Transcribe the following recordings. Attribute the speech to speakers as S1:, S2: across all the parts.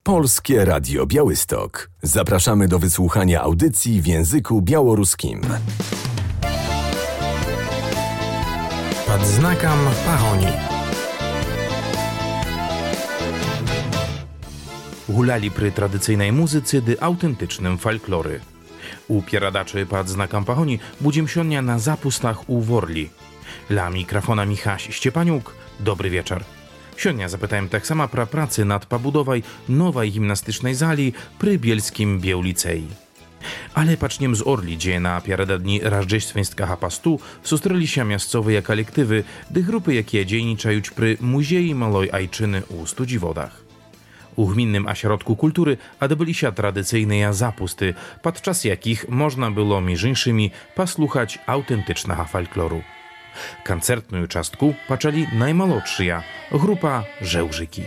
S1: Polskie Radio Białystok. Zapraszamy do wysłuchania audycji w języku białoruskim.
S2: Pod znakiem Pahoni. Gulali przy tradycyjnej muzyce dy autentycznym folklory. U pieradaczy pod znakiem Pahoni budzim sionia na zapustach u Worli. Dla mikrofona Michaś Ściepaniuk, dobry wieczór. Sionia zapytałem tak sama pra pracy nad pobudowej nowej gimnastycznej sali przy bielskim Białlicei. Ale paczniem z Orli, gdzie na pieradadni Rażdżeństwieńskiego pastu sustrzeli się miejscowe kolektywy, gdy grupy jakie dzienniczają przy Muzeum Maloj Ajczyny u Studziwodach. U gminnym ośrodku kultury odbyli się tradycyjne zapusty, podczas jakich można było między innymi posłuchać autentycznego folkloru. Koncertną czastku paczali najmłodsza grupa Żełżyki.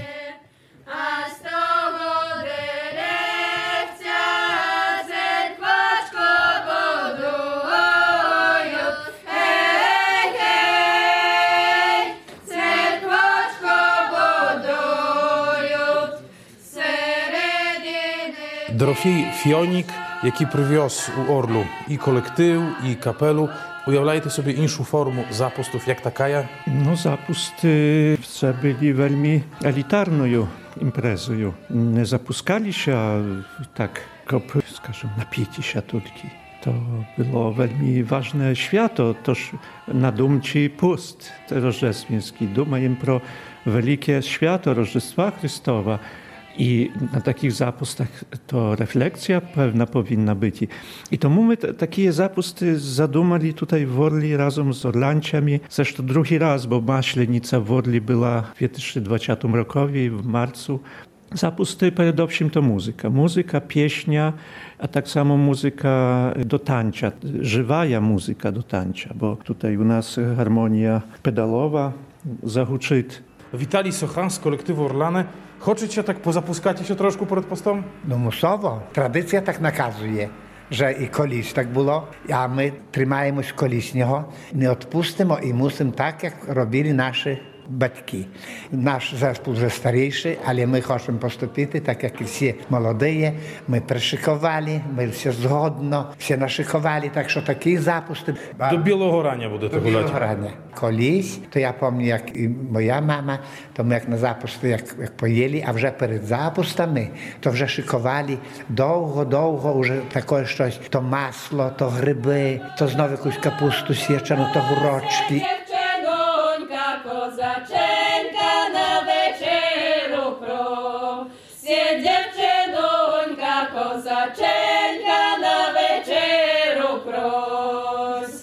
S2: Dorofiej Fionik, jaki przywiózł u Orlu i kolektyw, i kapelu, uявляєте sobie inszą formę zapustów, jak takaja?
S3: No zapusty byli veľmi elitarną imprezą. Nie zapuskali się tak, skażem, napić się tylko. To było veľmi ważne święto, toż nadumci pust rożdżestwiński. Dumajem pro wielkie święto Rożdżestwa Chrystowa. I na takich zapustach to refleksja pewna powinna być. I to my takie zapusty zadumali tutaj w Orli razem z Orlanciami. Zresztą drugi raz, bo Maślenica w Orli była w 2020 roku w marcu. Zapusty przede wszystkim to muzyka. Muzyka, pieśnia, a tak samo muzyka do tańca. Żywaja muzyka do tańca, bo tutaj u nas harmonia pedalowa zahuczy.
S2: Witali Sochan z kolektywu Orlane. Хочете tak pozapuskacie się troszkę przed postom?
S4: No musowo. Tradycja tak nakazuje, że i koliś tak było, a my trzymajmy koliśniego. Nie odpustimo i musimy tak, jak robili nasi батьки. Наш зespół вже старіший, але ми хочемо поступити, так як і всі молоді. Ми пришикували, ми все згодно, всі нашикували, так що такі запусти.
S2: До білого рання будете гуляти? До білого рання.
S4: Колись, то я пам'ятаю, як і моя мама, то ми як на запусти, як поїли, а вже перед запустами, то вже шикували довго, вже таке щось, то масло, то гриби, то знову якусь капусту січену, то гурочки.
S5: Kozaczynka na wieczeru prom, dziewczynonka, kozaczynka na wieczeru pros.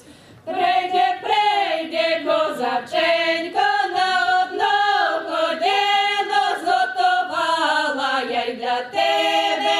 S5: Prejdzie kozaczynka na odnogo dzieno zgotowała, ja i dla tebe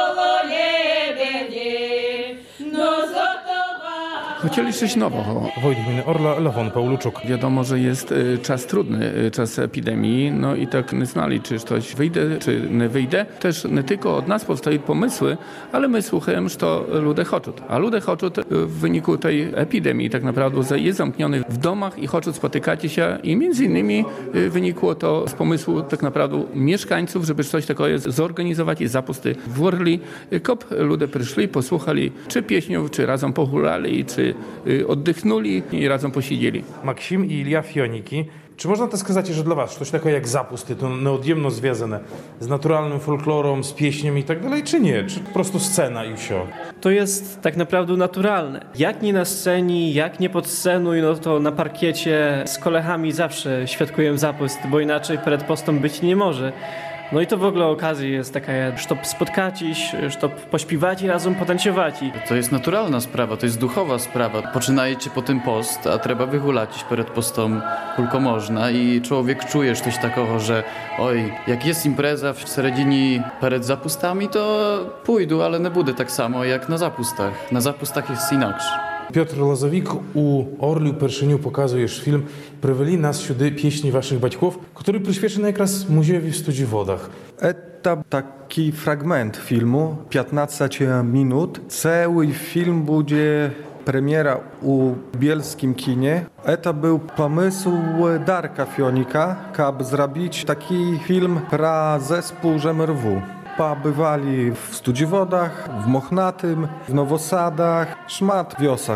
S5: gołolebie, no zgotowała.
S6: Chcieli coś nowego.
S2: Wojtek Orla, Lewon Pauluczuk.
S6: Wiadomo, że jest czas trudny, czas epidemii, no i tak nie znali, czy coś wyjdzie, czy nie wyjdzie. Też nie tylko od nas powstają pomysły, ale my słuchamy, że to ludzie chcą. A ludzie chcą w wyniku tej epidemii tak naprawdę jest zamkniony w domach i chcą spotykać się i między innymi wynikło to z pomysłu tak naprawdę mieszkańców, żeby coś takiego zorganizować i zapusty w Orli. Kop ludzie przyszli, posłuchali czy pieśniów, czy razem pohulali, czy oddychnuli i razem posiedzieli.
S2: Maksim i Ilia Fioniki. Czy można to сказать, że dla was coś takiego jak zapusty, to nieodjemno związane z naturalnym folklorem, z pieśnią i tak dalej, czy nie? Czy po prostu scena i wsio?
S7: To jest tak naprawdę naturalne. Jak nie na scenie, jak nie pod sceną, no to na parkiecie z kolegami zawsze świadkuję zapust, bo inaczej przed postom być nie może. No i to w ogóle okazja jest taka, żeby spotkać się, żeby pośpiewać i razem potańcować.
S8: To jest naturalna sprawa, to jest duchowa sprawa. Poczynajcie po tym post, a trzeba wyhulać przed postom tylko można i człowiek czuje coś takiego, że oj, jak jest impreza w seredinie przed zapustami, to pójdę, ale nie będę tak samo jak na zapustach. Na zapustach jest inaczej.
S2: Piotr Lazowik, u Orliu Perszeniu pokazujesz film «Привели nas сюди pieśni waszych baćków», który przyświeci ekraz Muzejowi w Studziwodach.
S9: Это taki fragment filmu, 15 minut. Cały film będzie premiera u bielskim kinie. To był pomysł Darka Fionika, aby zrobić taki film pra zespół ŻMRW. pobywali w Studziewodach, w Mochnatym, w Nowosadach, szmat wiosek.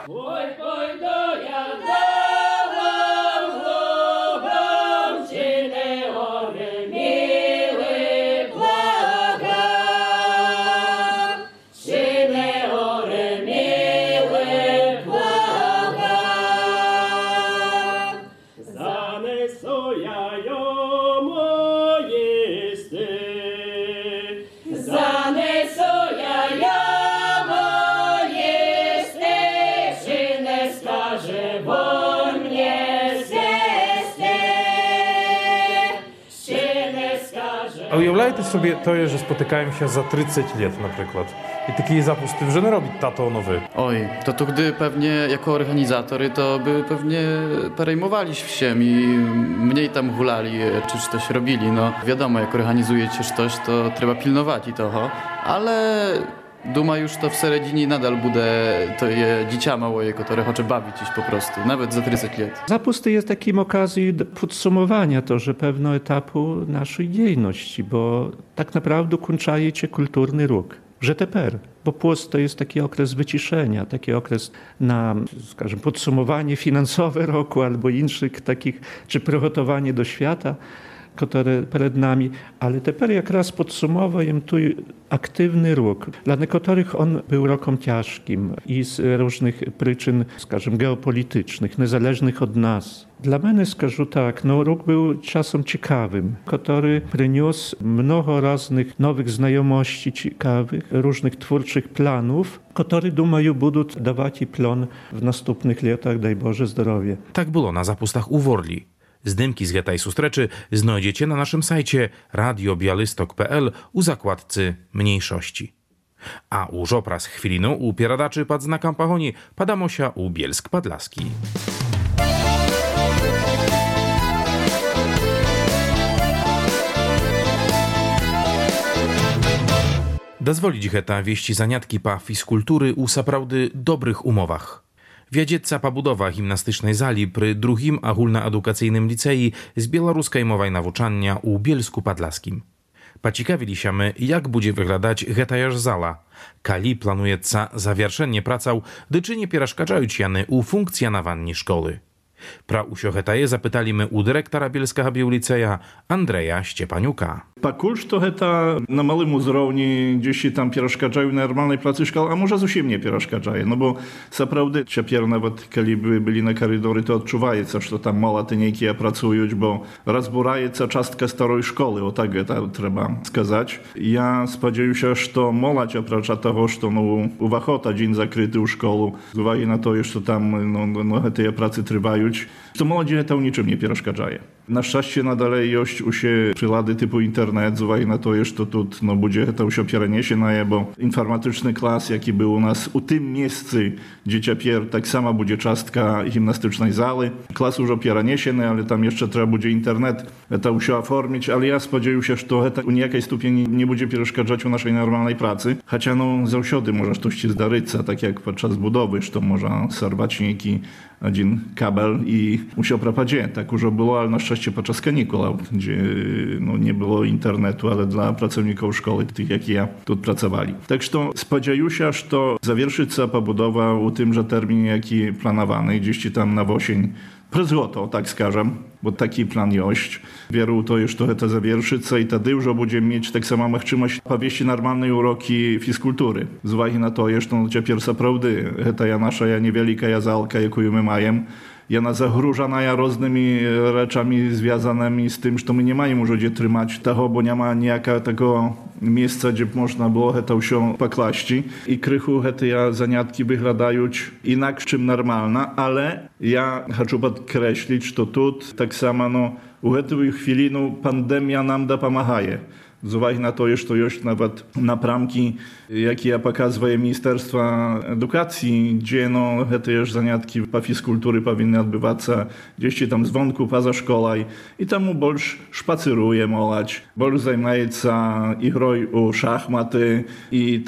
S10: A уявляєте собі те, що спотикаємося за 30 років, наприклад. I taki zapust, że nie robi tato nowy.
S8: Oj, to gdy pewnie jako organizatory, to by pewnie perejmowali się i mniej tam hulali, czy coś robili. No wiadomo, jak organizujecie coś, to trzeba pilnować i toho, ale duma już to w Seredini nadal bude to je dziecię małe, które chce bawić iść po prostu, nawet za 30 lat.
S3: Zapusty jest takim okazją podsumowania to, że pewnego etapu naszej działalności, bo tak naprawdę kończy się kulturny róg. Że teper, bo post to jest taki okres wyciszenia, taki okres na, skażem, podsumowanie finansowe roku albo innych takich, czy przygotowanie do świata, które przed nami, ale teper jak raz podsumowuję tu aktywny rok. Dla niektórych on był rokiem ciężkim i z różnych przyczyn, skażem, geopolitycznych, niezależnych od nas. Dla mnie, skażu tak, no rok był czasem ciekawym, który przyniósł mnogo różnych nowych znajomości ciekawych, różnych twórczych planów, które, думаю, będą dawać i plon w następnych latach, daj Boże zdrowie.
S2: Tak było na zapustach u Worli. Zdymki z Geta i Sustreczy znajdziecie na naszym sajcie radiobialystok.pl u zakładcy mniejszości. A u Żopras chwilinu u Pieradaczy pod znakiem Pahoni Padamosia u Bielsk Podlaski. Dozwolić Geta wieści zaniatki pa fizkultury u saprawdy dobrych umowach. Wiedzieca pobudowa gimnastycznej zali przy drugim ogólnoedukacyjnym licei z białoruskiej mowej nawuczania u Bielsku Podlaskim. Pociekawili się, jak będzie wyglądać getajaż zala. Kali planuje zawierszenie pracał, gdy nie przeszkadzają jany u funkcjonowania szkoły. Pra usio getaje zapytali my u dyrektora Bielskiego Biuliceja Andrzeja Ściepaniuka.
S11: Пакуль што гэта на малым узроўні дзесьці там перашкаджае ў нармальнай працы школ, а можа зусім не перашкаджае. Ну бо сапраўды цяпер нават калі бы былі на карыдоры, то адчуваецца, што там малаты нейкія працуюць, бо разбураецца частка старой школы, о так гэта трэба сказаць. Я спадзяюся, што моладзь, апрача таго, што уваход адзін закрыты ў школу, з увагі на тое, што там гэтыя працы трываюць, што моладзі гэта ў нічым не перашкаджае. Na szczęście nadal jest u się przylady typu internet, z uwagi na to, że to tu będzie to się przeniesie, bo informatyczny klas, jaki był u nas u tym miejscu, gdzie ciapier, tak sama będzie czastka gimnastycznej zali. Klas już przeniesie, ale tam jeszcze trzeba będzie internet to się oformić, ale ja spodzieję się, że to u niejakiej stopni nie będzie przeszkadzać u naszej normalnej pracy. Chociaż zawsze może coś się zdarzyć, tak jak podczas budowy, że to może sarwać niejaki один kabel i musiał propadzie. Tak już było, ale na szczęście podczas kanikul, gdzie nie było internetu, ale dla pracowników szkoły, tych jak ja, tu pracowali. Tak że spodzieję się, że to zawierszy pobudowa u tymże terminie, jaki planowany, gdzieś tam na wosień. Prezłoto, tak skażem, bo taki plan jest. Wierzę to, że to zawierszy i wtedy już będziemy mieć tak samo możliwość powieści normalnej uroki fizkultury. Z uwagi na to, że to pierwsza prawdy, to nasza niewielka zalka, jaką my mamy. Ona zagrużana różnymi rzeczami związanymi z tym, że my nie mamy już gdzie trzymać tego, bo nie ma niejaka miejsca, gdzie można było to się poklaść. I krychu te zaniatki wyglądają inaczej czym normalna, ale ja chcę podkreślić, że tu tak samo u tej chwili pandemia nam pomagaje. Z uwagi na to, że to jest nawet napramki, jakie ja pokazuję Ministerstwa Edukacji, gdzie te zaniatki po fizkultury powinny odbywać się gdzieś tam dzwonku poza szkołą i tam больше szpaceruje moladź, больше zajmuje się i groj u szachmaty i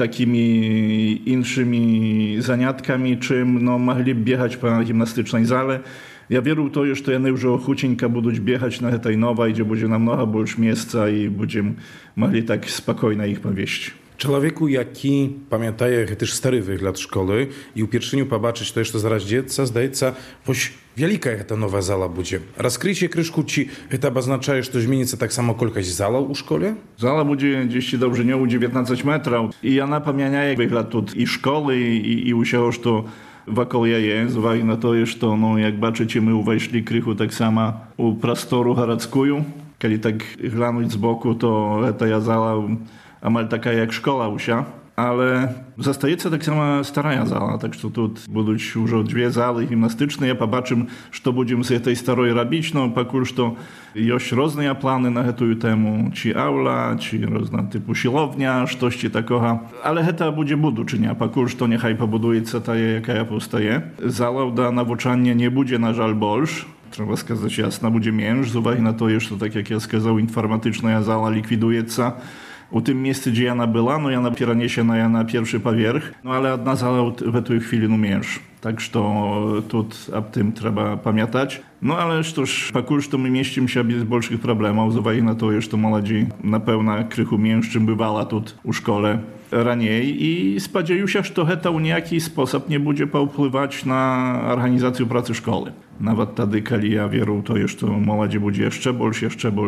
S11: takimi innymi zaniatkami, czym mogli biegać po gimnastycznej zale. Ja wierzę w to, że oni już ochutенько будут biegać na tej nowej, gdzie będzie namnogo больше miejsca i będziemy mogli tak spokojnie ich powieść.
S2: Człowieku, jaki pamiętaje też stary wygląd szkoły i u pierwszeniu pobaczyć to, że zaraz dziecka, zdaється, poś wielka ta nowa zala będzie. Rozkryjcie kryszku, czy to oznacza, że zmieni tak samo kolkaś zala u szkole?
S11: Zala będzie gdzieś dobrze nie u 19 metrów i ona pamiętaje wygląd tu i szkoły i usiało, że wokół jej, z uwagi na to, że no, jak baczycie, my weszli krychu tak samo u prostoru garadzkuju. Kiedy tak glądać z boku, to ta zala amal taka jak szkoła usia, ale zostaje tak sama stara zala, tak że tu będą już dwie zaly gimnastyczne. Ja pobaczym, co będziemy z tej starej robić, no pakul, że jest różne plany na tę temu, czy aula, czy różne typu siłownia, coś takiego, ale to będzie buduczynia, pakul, że niechaj pobuduje ta jaka powstaje. Zala do nauczania nie będzie na żal больше. Trzeba сказать jasno, będzie mniejsza, z uwagi na to, że tak jak ja сказал, informatyczna zala likwiduje się. U tym miejscu, gdzie ona była, no ona przeniesiona na pierwszy powierzch, no ale jedna zala w tej chwili mniejsza. Tak, że tu o tym trzeba pamiętać. No ale cóż, pakul, że my mieścimy się bez większych problemów, z uwagi na to, że młodzi na pewno krychu mniejszy, czym bywała tu u szkole raniej i spodziewają się, że to w niejaki sposób nie będzie powpływać na organizację pracy szkoły. Nawet wtedy, kiedy ja wierzę w to, że młodzi będzie jeszcze больше.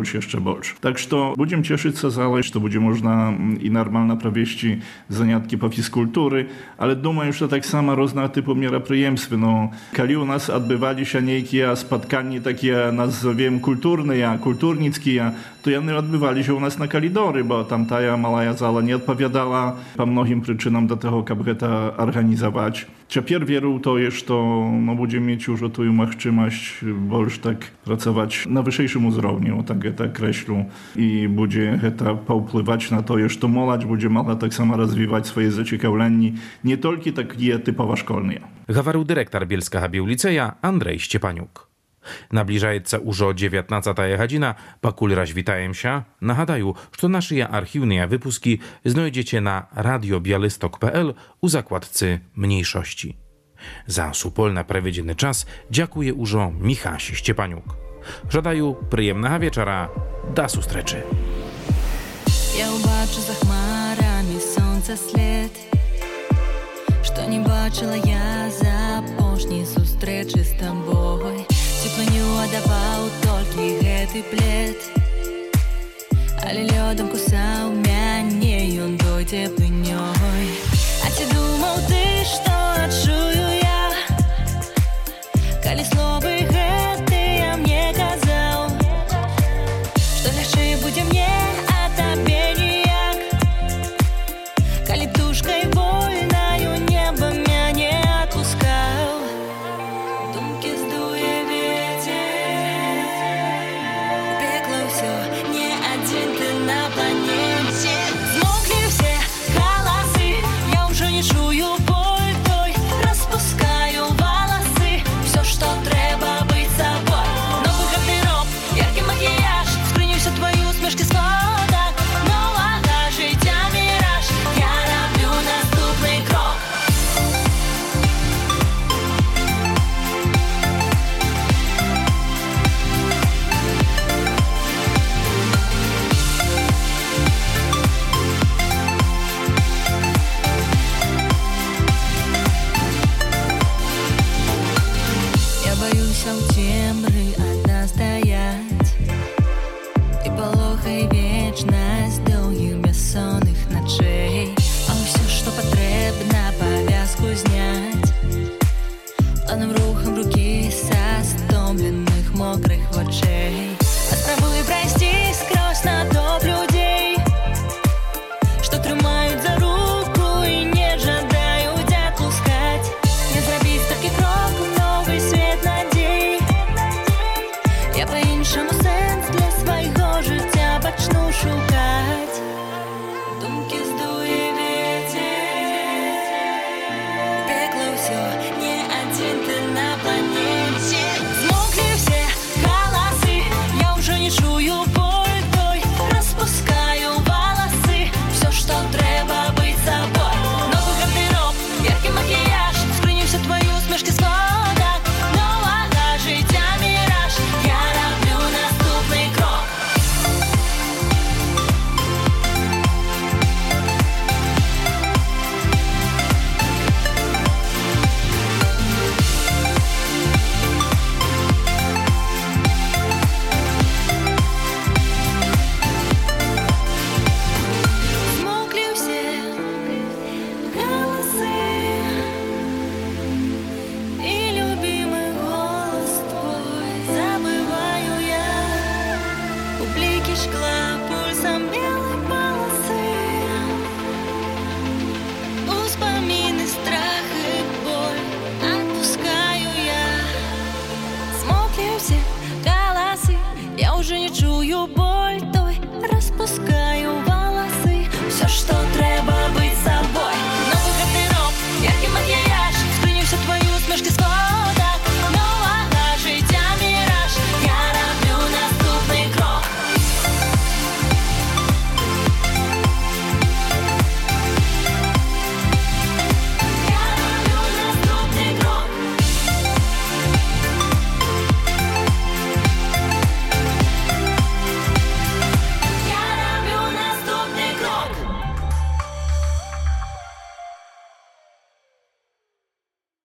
S11: Tak, że będziemy cieszyć się zale, że będzie można i normalnie prowadzić zajęcia po fizkultury, ale думаю, że tak samo różne typy мероприемств. No, kiedy u nas odbywali się niejakie spotkania takie, nazwijmy, kulturne, kulturnickie, to one odbywali się u nas na kalidory, bo tam ta mała zala nie odpowiadała po mnogim przyczynom do tego, aby to organizować. Teraz wierzę w to, że no, będziemy mieć już tą możliwość больше tak pracować na wyższym uzrowniu, tak kreślę, i będzie to powpływać na to, że młodzież będzie mogła tak samo rozwijać swoje zaciekawienie, nie tylko takie typowo szkolne.
S2: Gawaru dyrektor Bielska-Habił Liceja Andrzej Szczepaniuk. Nabliżaється уже 19 godzina, pakul raz witajem się. Nagadaję, że nasze archiwne wypuski znajdziecie na radiobialystok.pl u zakładce mniejszości. Za supolna prawiedziny czas dziękuję użo Michaś Szczepaniuk. Żadaję przyjemnego wieczora. Do zustreczy.
S12: Я убачу за хмарами сонця слід, що не бачила я за пошні зустрічі з тобою. Теплыню отдавал только гэты плед, але лёдом кусаў мяне ён той теплынёй. А ці думаў ты, што адчую я, калі словы гэтыя мне казаў, што лягчэй будзе мне, а табе ніяк, калі птушкай вольнаю неба мяне адпускаў. Думкі здуе не один ты на планете. все, что